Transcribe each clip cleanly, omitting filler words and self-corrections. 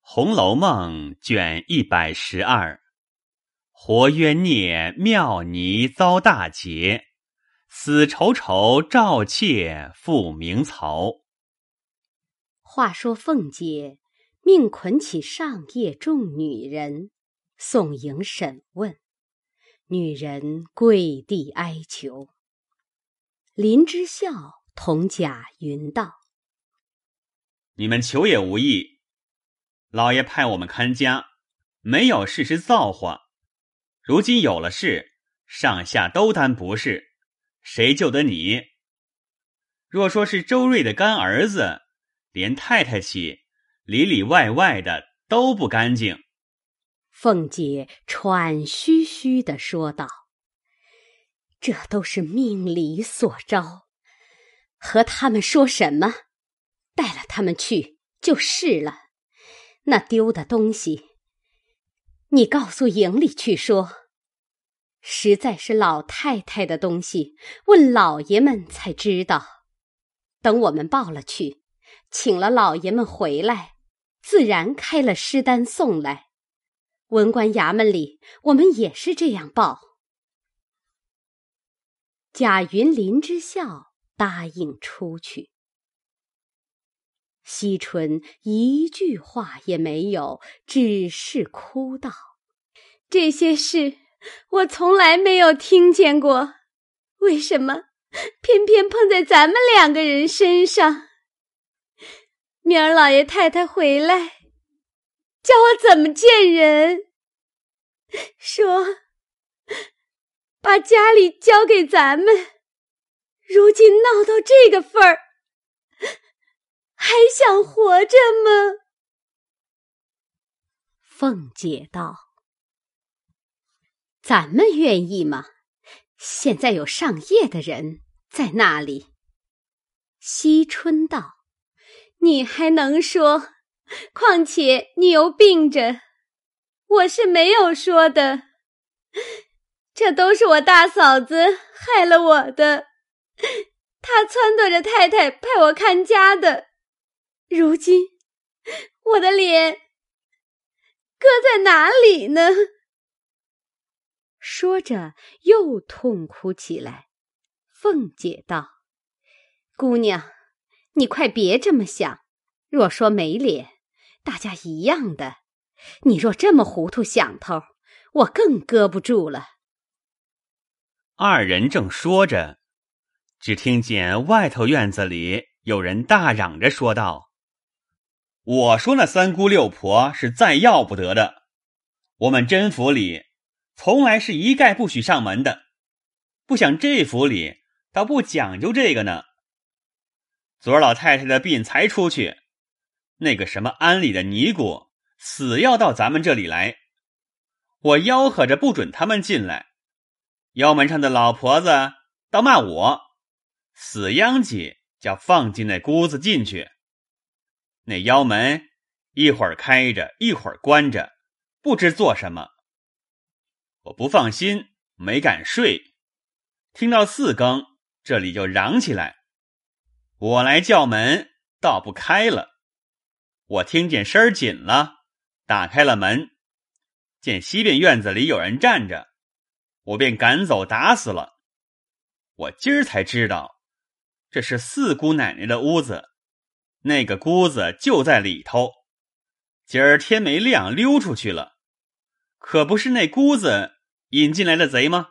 红楼梦》卷112，活冤孽妙尼遭大劫，死仇仇赵妾复明曹。 话说凤姐命捆起上夜众女人，送迎审问，女人跪地哀求。林之孝同贾云道： 你们求也无益，老爷派我们看家，没有事实造化，如今有了事，上下都担不是，谁救得你？若说是周瑞的干儿子，连太太起里里外外的都不干净。 凤姐喘吁吁地说道：这都是命理所招，和他们说什么？带了他们去就是了。那丢的东西，你告诉营里去说，实在是老太太的东西，问老爷们才知道。等我们报了去，请了老爷们回来，自然开了尸单送来。文官衙门里我们也是这样报。贾云、林之孝答应出去。惜春一句话也没有，只是哭道：这些事我从来没有听见过，为什么偏偏碰在咱们两个人身上？明儿老爷太太回来，叫我怎么见人？说把家里交给咱们，如今闹到这个份儿，还想活着吗？凤姐道：咱们愿意吗？现在有上夜的人在那里。惜春道：你还能说，况且你又病着，我是没有说的，这都是我大嫂子害了我的，她撺掇着太太派我看家的，如今我的脸搁在哪里呢？说着又痛哭起来。凤姐道：姑娘，你快别这么想，若说没脸，大家一样的，你若这么糊涂想头，我更搁不住了。 二人正说着，只听见外头院子里有人大嚷着说道：我说那三姑六婆是再要不得的，我们甄府里从来是一概不许上门的，不想这府里倒不讲究这个呢。昨儿老太太的病才出去，那个什么庵里的尼姑死要到咱们这里来，我吆喝着不准他们进来，腰门上的老婆子倒骂我，死秧鸡叫放进那姑子进去，那腰门一会儿开着一会儿关着，不知做什么。我不放心，没敢睡，听到4更，这里就嚷起来，我来叫门，倒不开了。我听见声儿紧了，打开了门，见西边院子里有人站着，我便赶走打死了。我今儿才知道，这是4姑奶奶的屋子，那个姑子就在里头，今儿天没亮溜出去了，可不是那姑子引进来的贼吗？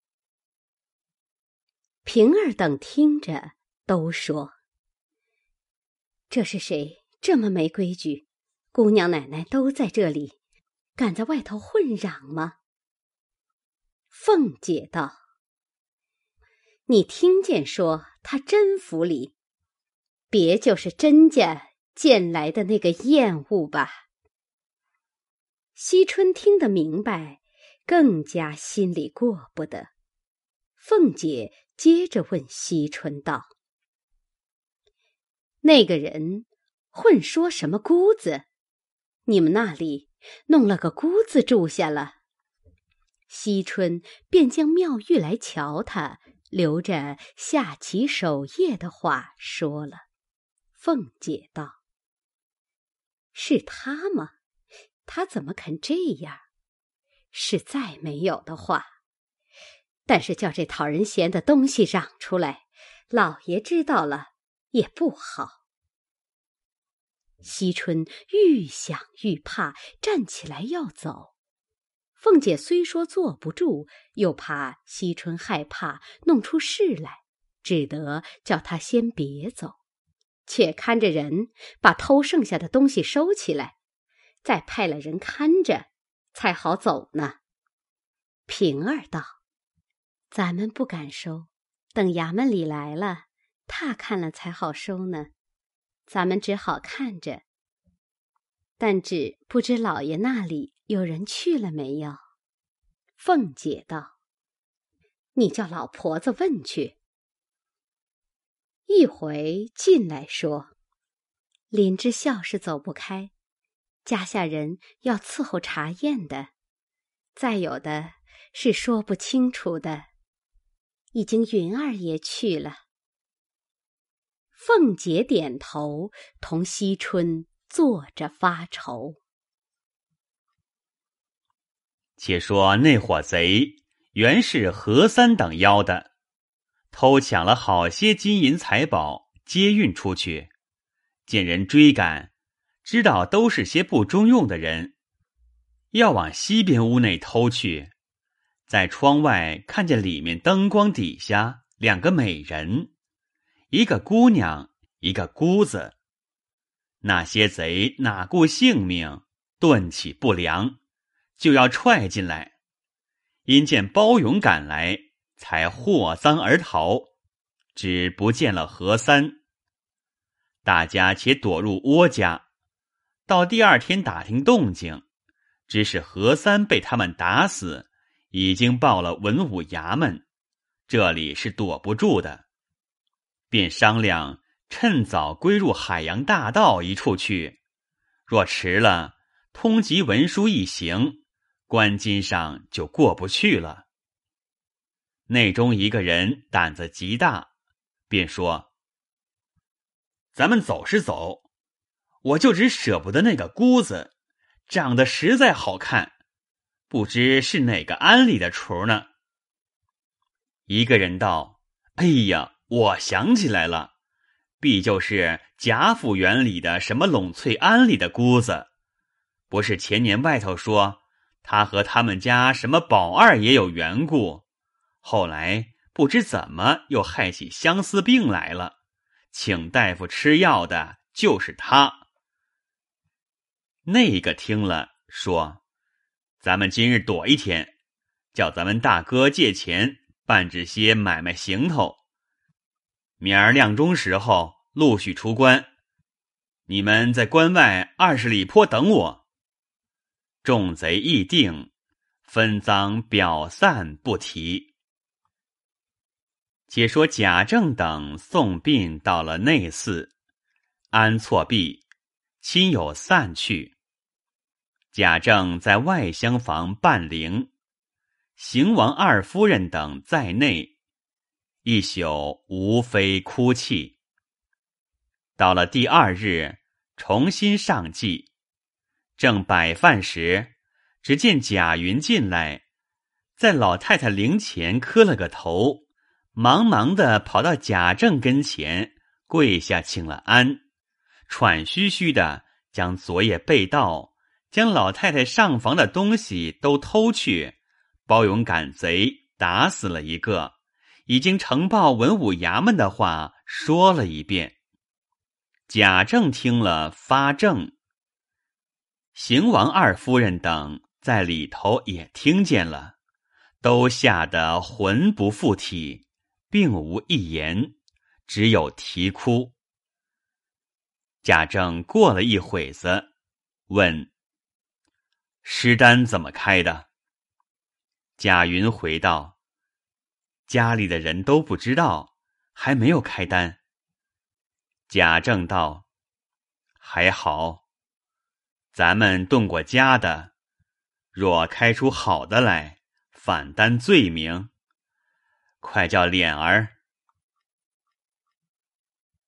平儿等听着都说：这是谁这么没规矩？姑娘奶奶都在这里，敢在外头混嚷吗？凤姐道：你听见说他甄府里，别就是甄家见来的那个厌恶吧？惜春听得明白，更加心里过不得。凤姐接着问惜春道：那个人混说什么姑子？你们那里弄了个姑子住下了？惜春便将妙玉来瞧他，留着下棋守夜的话说了。凤姐道：是他吗？ 他怎么肯这样？是再没有的话。但是叫这讨人嫌的东西嚷出来，老爷知道了也不好。惜春愈想愈怕，站起来要走。凤姐虽说坐不住，又怕惜春害怕弄出事来，只得叫他先别走，且看着人把偷剩下的东西收起来，再派了人看着，才好走呢。平儿道：咱们不敢收，等衙门里来了，他看了才好收呢。咱们只好看着，但只不知老爷那里有人去了没有。凤姐道：你叫老婆子问去。一回进来说，林之孝是走不开，家下人要伺候茶宴的，再有的是说不清楚的，已经云儿也去了。凤姐点头，同惜春坐着发愁。 且说那伙贼原是何三等妖的，偷抢了好些金银财宝，接运出去。见人追赶，知道都是些不中用的人，要往西边屋内偷去。在窗外看见里面灯光底下两个美人，一个姑娘，一个姑子。那些贼哪顾性命，顿起不良，就要踹进来。因见包勇赶来，才获赃而逃，只不见了何三。大家且躲入窝家，到第二天打听动静，只是何三被他们打死，已经报了文武衙门，这里是躲不住的，便商量趁早归入海洋大道一处去，若迟了，通缉文书一行，官金上就过不去了。内中一个人胆子极大，便说：咱们走是走，我就只舍不得那个姑子，长得实在好看，不知是哪个庵里的雏呢。一个人道：哎呀，我想起来了，必就是贾府园里的什么陇翠庵里的姑子，不是前年外头说他和他们家什么宝二也有缘故，后来不知怎么又害起相思病来了，请大夫吃药的就是他。那个听了说：咱们今日躲一天，叫咱们大哥借钱办置些买卖行头，明儿亮钟时候陆续出关，你们在关外20里坡等我。众贼议定，分赃表散不提。且说贾政等送殡到了内寺，安错毕，亲友散去。贾政在外厢房办灵，邢王二夫人等在内，一宿无非哭泣。到了第二日，重新上祭，正摆饭时，只见贾云进来，在老太太灵前磕了个头，忙忙地跑到贾政跟前，跪下请了安，喘吁吁地将昨夜被盗，将老太太上房的东西都偷去，包勇赶贼打死了一个，已经呈报文武衙门的话说了一遍。贾政听了发怔，邢王二夫人等在里头也听见了，都吓得魂不附体，并无一言，只有啼哭。贾政过了一会子，问：尸单怎么开的？贾云回道：家里的人都不知道，还没有开单。贾政道：还好，咱们动过家的，若开出好的来，反担罪名。快叫脸儿。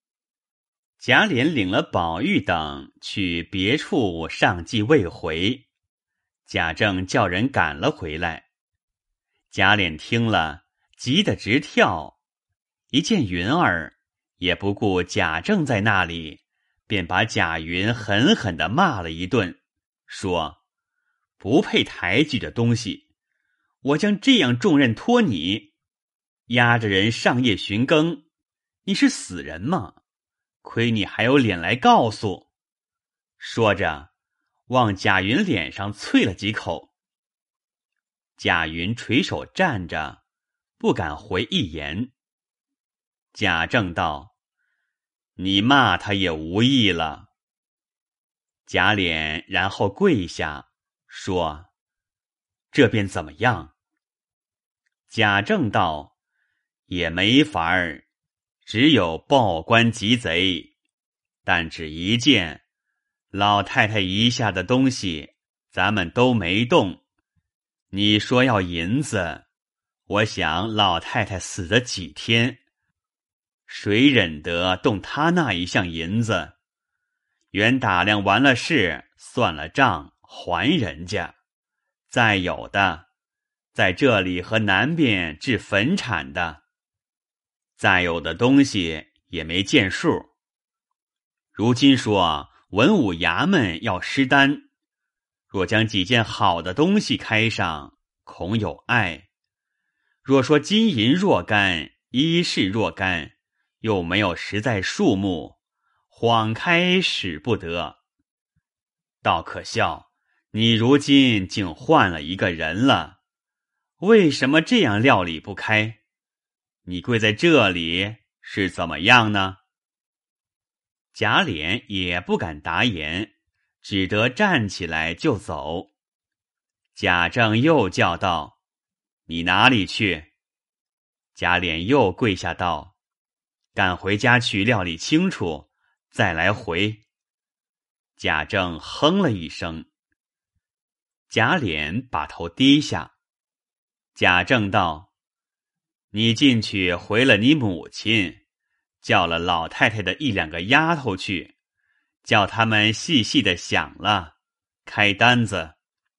贾琏领了宝玉等去别处上祭未回， 贾政叫人赶了回来。贾琏听了，急得直跳，一见云儿，也不顾贾政在那里，便把贾云狠狠地骂了一顿，说：不配抬举的东西，我将这样重任托你，押着人上夜巡更，你是死人吗？亏你还有脸来告诉。说着往贾云脸上啐了几口。贾云垂手站着，不敢回一言。贾政道：你骂他也无益了。贾琏然后跪下说：这便怎么样？贾政道：也没法儿，只有报官缉贼，但只一件，老太太遗下的东西咱们都没动。你说要银子，我想老太太死了几天，谁忍得动他那一项银子？原打量完了事，算了账，还人家。再有的，在这里和南边置坟产的，再有的东西也没见数。如今说文武衙门要施单，若将几件好的东西开上，恐有碍。若说金银若干，衣饰若干，又没有实在数目，晃开使不得。倒可笑，你如今竟换了一个人了，为什么这样料理不开？你跪在这里是怎么样呢？贾琏也不敢答言，只得站起来就走。贾政又叫道：你哪里去？贾琏又跪下道：赶回家去料理清楚，再来回。贾政哼了一声。贾琏把头低下。贾政道：你进去回了你母亲，叫了老太太的一两个丫头去，叫他们细细的想了，开单子。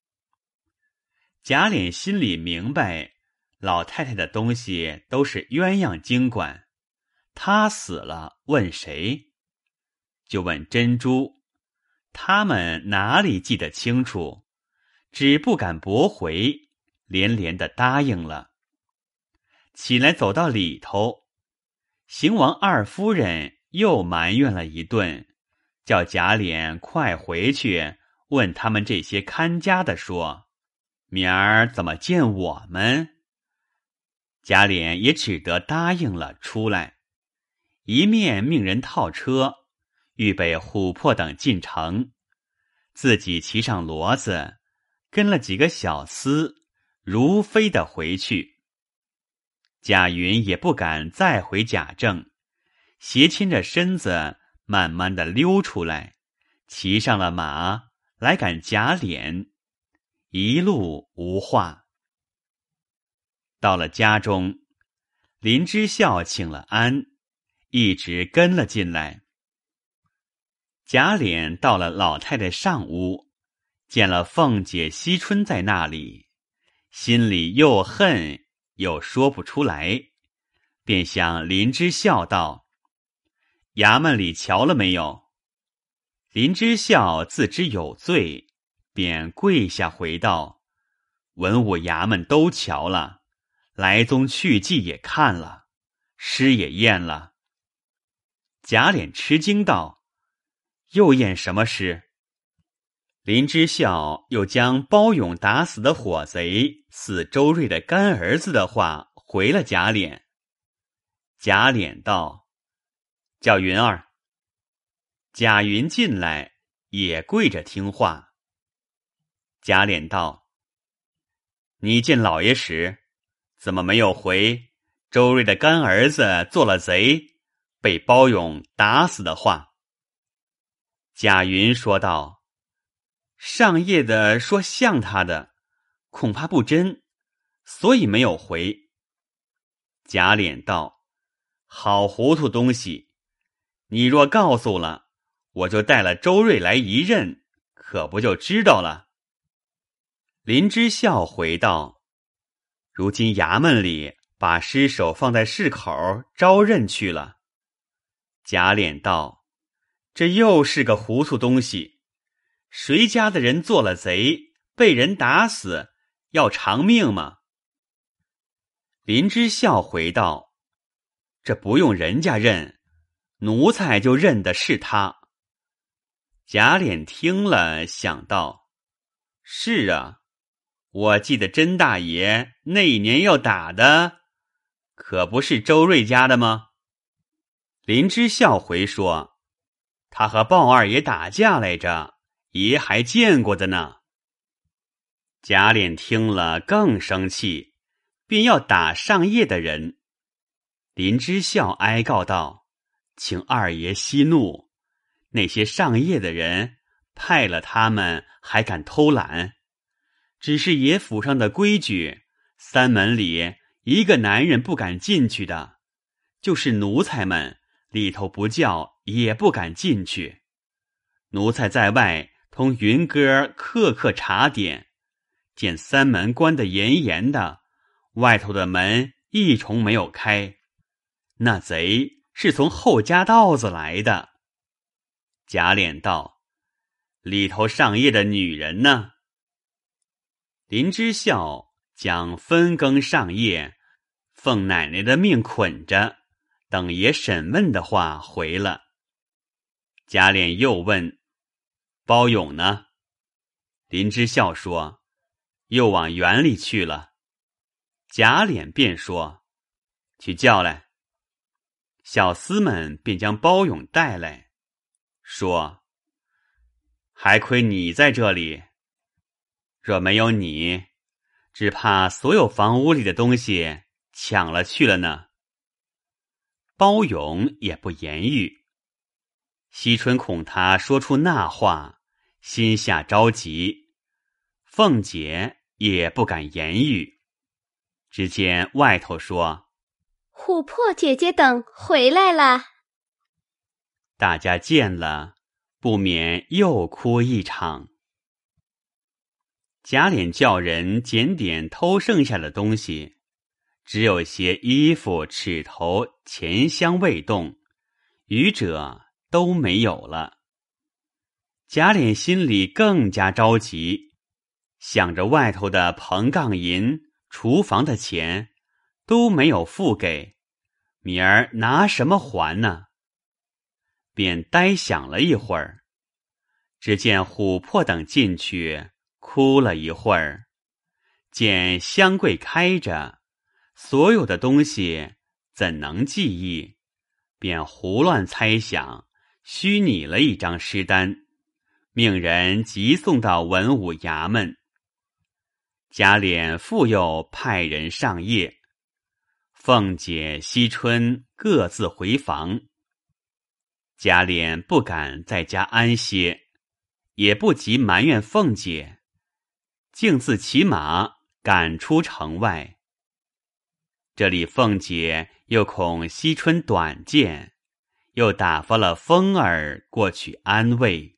贾琏心里明白，老太太的东西都是鸳鸯经管，他死了问谁？就问珍珠，他们哪里记得清楚，只不敢驳回，连连的答应了。起来走到里头，邢王二夫人又埋怨了一顿，叫贾琏快回去问他们这些看家的说，明儿怎么见我们？贾琏也只得答应了出来，一面命人套车，预备琥珀等进城，自己骑上骡子，跟了几个小厮，如飞的回去。贾云也不敢再回贾政，斜倾着身子慢慢的溜出来，骑上了马来赶贾琏，一路无话。到了家中，林之孝请了安，一直跟了进来。贾琏到了老太太上屋，见了凤姐、惜春在那里，心里又恨又说不出来，便向林之孝道：衙门里瞧了没有？林之孝自知有罪，便跪下回道：文武衙门都瞧了，来宗去迹也看了，诗也验了。贾琏吃惊道：又验什么诗？林之孝又将包勇打死的伙贼死周瑞的干儿子的话回了贾琏。贾琏道：叫云儿。贾云进来，也跪着听话。贾琏道：你见老爷时，怎么没有回周瑞的干儿子做了贼，被包勇打死的话？贾云说道：上夜的说像他的，恐怕不真，所以没有回。贾琏道：好糊涂东西，你若告诉了，我就带了周瑞来一认，可不就知道了。 林之孝回道：如今衙门里把尸首放在市口招认去了。贾琏道：这又是个糊涂东西，谁家的人做了贼，被人打死，要偿命吗？林之孝回道：这不用人家认，奴才就认的是他。贾琏听了，想到：是啊，我记得甄大爷那一年要打的，可不是周瑞家的吗？林之孝回说：他和鲍二爷打架来着，爷还见过的呢。贾琏听了更生气，便要打上夜的人。林之孝哀告道：请二爷息怒，那些上夜的人派了他们还敢偷懒，只是爷府上的规矩，三门里一个男人不敢进去的，就是奴才们里头不叫也不敢进去。奴才在外同云哥刻查点，见三门关得严严的，外头的门一重没有开，那贼是从后家道子来的。贾琏道：里头上夜的女人呢？林之孝将分更上夜奉奶奶的命捆着，等爷审问的话回了。贾琏又问：包勇呢？林之孝说：又往园里去了。贾琏便说：去叫来。小厮们便将包勇带来，说：还亏你在这里，若没有你，只怕所有房屋里的东西抢了去了呢。包勇也不言语。惜春恐他说出那话，心下着急，凤姐也不敢言语。只见外头说： 琥珀姐姐等回来了。 大家见了，不免又哭一场。贾琏叫人检点偷剩下的东西，只有些衣服、尺头、钱箱未动，余者都没有了。贾琏心里更加着急，想着外头的棚杠银、厨房的钱都没有付给，明儿拿什么还呢？便呆想了一会儿，只见琥珀等进去哭了一会儿，见箱柜开着，所有的东西怎能记忆，便胡乱猜想，虚拟了一张尸单，命人急送到文武衙门。贾琏复又派人上夜，凤姐、惜春各自回房。贾琏不敢在家安歇，也不急埋怨凤姐，径自骑马赶出城外。这里凤姐又恐惜春短见，又打发了风儿过去安慰。